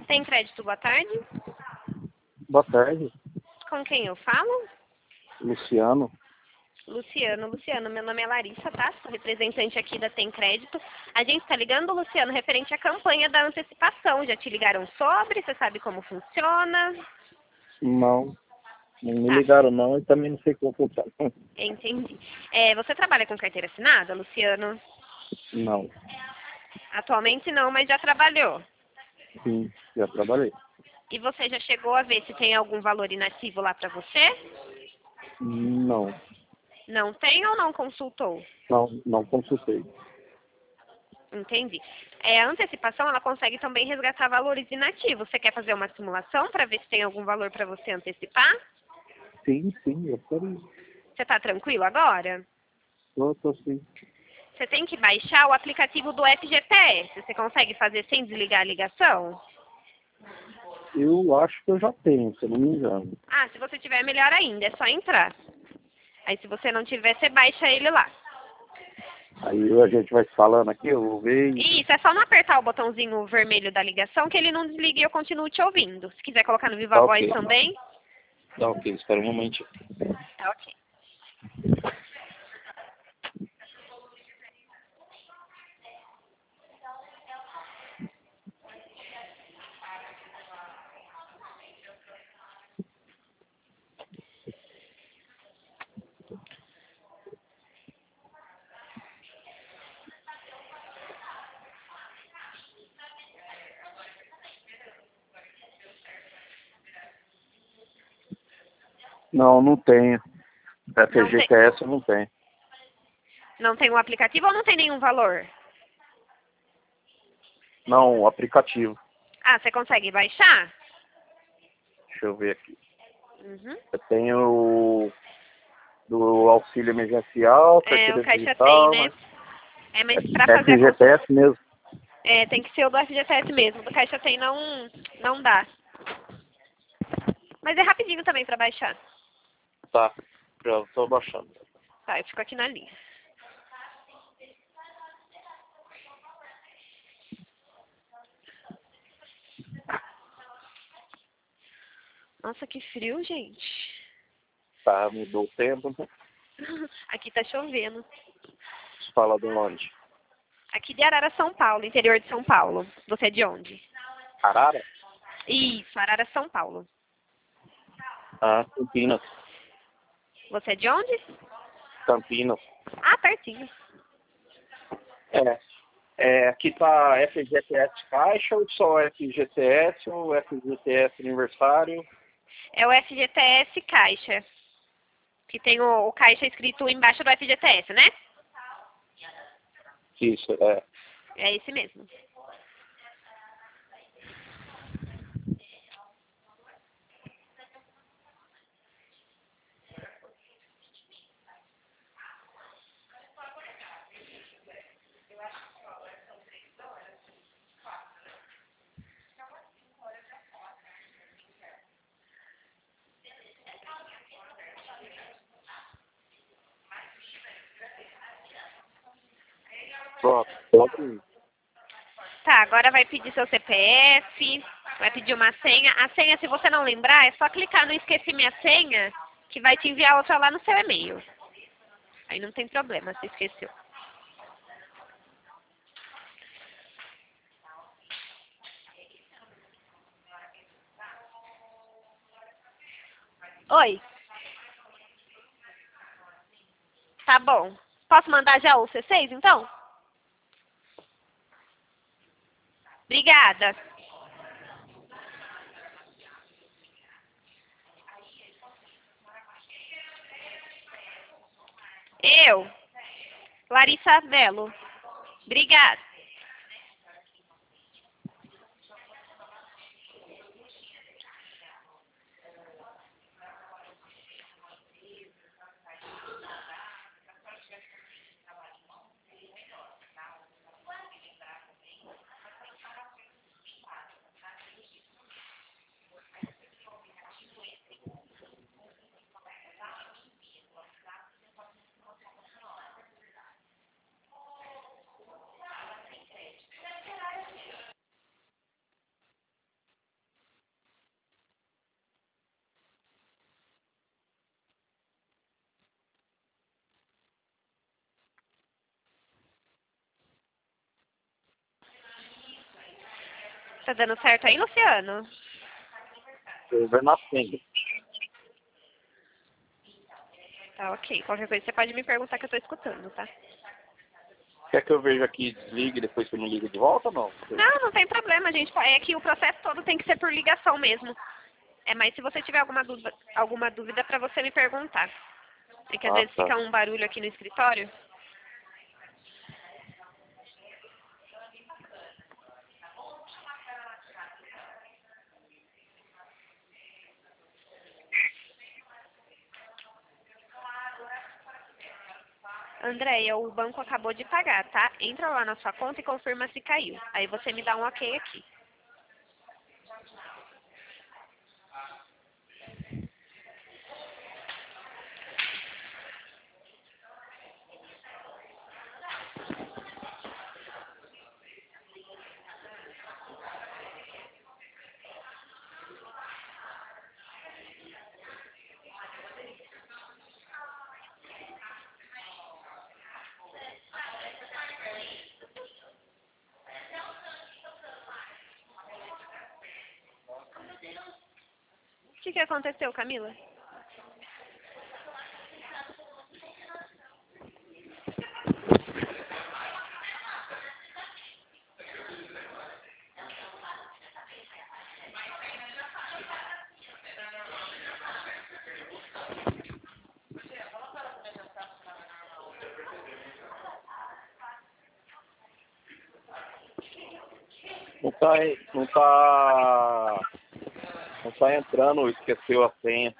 Tem crédito, boa tarde. Boa tarde, Com quem eu falo? Luciano. Luciano, meu nome é Larissa, tá? Sou representante aqui da Tem Crédito. A gente está ligando, Luciano, referente à campanha da antecipação. Já te ligaram sobre? Você sabe como funciona? Não me Tá, ligaram não e também não sei como funciona. entendi. Você trabalha com carteira assinada, Luciano? Não, Atualmente não, mas já trabalhou. sim, já trabalhei. E você já chegou a ver se tem algum valor inativo lá para você? Não, Não tem ou não consultou? não consultei. Entendi. A antecipação, ela consegue também resgatar valores inativos. Você quer fazer uma simulação para ver se tem algum valor para você antecipar? Sim, eu quero. Você está tranquilo agora? Tô sim. Você tem que baixar o aplicativo do FGTS. Você consegue fazer sem desligar a ligação? Eu acho que eu já tenho, se eu não me engano. Ah, se você tiver, melhor ainda. É só entrar. Aí, se você não tiver, você baixa ele lá. Aí a gente vai se falando aqui, eu vou ver e... Isso, é só não apertar o botãozinho vermelho da ligação que ele não desliga e eu continuo te ouvindo. Se quiser colocar no Viva Tá Voz ok. também, Tá ok, espera um momentinho. tá ok. Não tenho. Não tem, FGTS eu não tenho. não tem o aplicativo ou não tem nenhum valor? Não, o aplicativo. Ah, você consegue baixar? Deixa eu ver aqui. Uhum. Eu tenho do auxílio emergencial, O carteira Caixa tem, digital, né? mas Mas para fazer a FGTS mesmo. tem que ser o do FGTS mesmo. Do Caixa tem não dá. Mas é rapidinho também para baixar. Tá, já tô baixando. Tá, eu fico aqui na linha. Nossa, que frio, gente. Tá, mudou o tempo. Aqui tá chovendo. Fala de onde? Aqui de Arara, São Paulo, interior de São Paulo. Você é de onde? Arara? Isso, Arara, São Paulo. Ah, Campinas. Você é de onde? Campinas. Ah, pertinho. Aqui tá FGTS Caixa ou só FGTS ou FGTS Aniversário? É o FGTS Caixa. Que tem o Caixa escrito embaixo do FGTS, né? Isso, É esse mesmo. Pronto, pode ir. Tá, agora vai pedir seu CPF, vai pedir uma senha. A senha, se você não lembrar, é só clicar no Esqueci Minha Senha, que vai te enviar outra lá no seu e-mail. Aí não tem problema se esqueceu. Oi. Tá bom. Posso mandar já o C6, então? Obrigada. Eu, Larissa Belo. Obrigada. Tá dando certo aí, Luciano? Eu vou na senha. Tá, ok. Qualquer coisa você pode me perguntar que eu tô escutando, tá? Quer que eu veja aqui, desligue e depois você me liga de volta ou não? Não, não tem problema, gente. É que o processo todo tem que ser por ligação mesmo. É, mas se você tiver alguma dúvida pra você me perguntar. É que às vezes Tá. fica um barulho aqui no escritório. Andréia, o banco acabou de pagar, tá? Entra lá na sua conta e confirma se caiu. Aí você me dá um ok aqui. O que aconteceu, Camila? Não tá entrando, esqueceu a senha.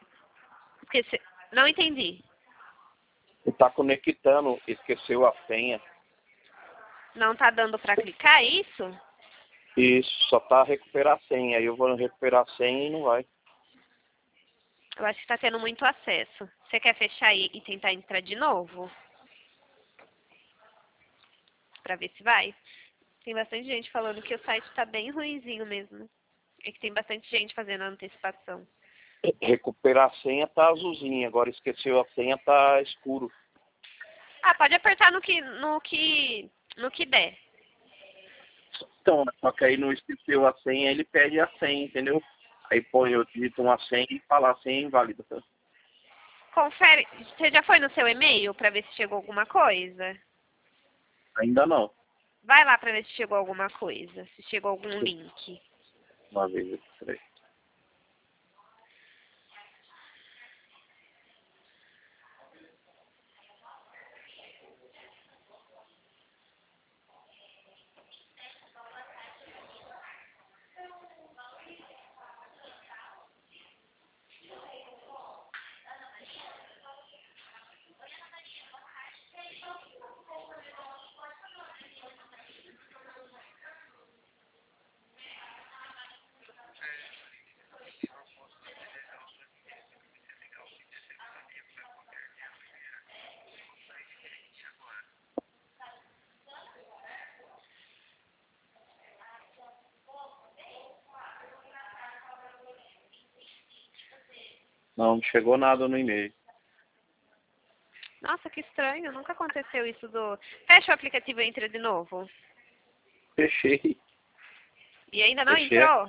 Não entendi. Não tá conectando, esqueceu a senha. Não tá dando pra clicar, é isso? Isso, só tá recuperar a senha. Aí eu vou recuperar a senha e não vai. Eu acho que tá tendo muito acesso. Você quer fechar e tentar entrar de novo? Pra ver se vai? Tem bastante gente falando que o site tá bem ruinzinho mesmo. É que tem bastante gente fazendo a antecipação. Recuperar a senha tá azulzinha, agora esqueceu a senha tá escuro. Ah, pode apertar no que der. Então, só que aí não esqueceu a senha, ele pede a senha, entendeu? Aí põe, eu digito uma senha e fala a senha é inválida. Confere. Você já foi no seu e-mail pra ver se chegou alguma coisa? Ainda não. Vai lá pra ver se chegou alguma coisa. Se chegou algum link. Uma vez, peraí. Não chegou nada no e-mail. Nossa, que estranho. Nunca aconteceu isso do... Fecha o aplicativo e entra de novo. Fechei. E ainda não Fechei. entrou?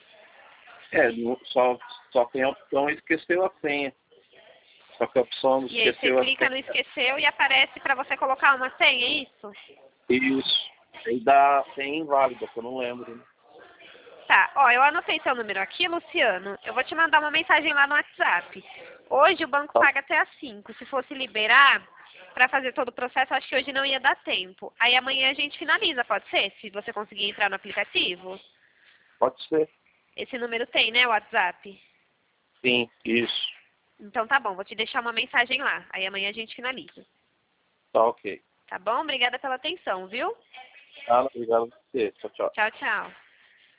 Só tem a opção esqueceu a senha. Só que a opção do E aí esqueceu você a clica no senha. esqueceu e aparece pra você colocar uma senha, é isso? Isso. Aí dá a senha inválida, que eu não lembro. Tá, ó, eu anotei seu número aqui, Luciano. Eu vou te mandar uma mensagem lá no WhatsApp. Hoje o banco paga até às 5. Se fosse liberar pra fazer todo o processo, acho que hoje não ia dar tempo. Aí amanhã a gente finaliza, pode ser? Se você conseguir entrar no aplicativo. Pode ser. Esse número tem, né, o WhatsApp? Sim, isso. Então tá bom, vou te deixar uma mensagem lá. Aí amanhã a gente finaliza. Tá ok. Tá bom? Obrigada pela atenção, viu? Obrigado a você. Tchau, tchau. Tchau, tchau.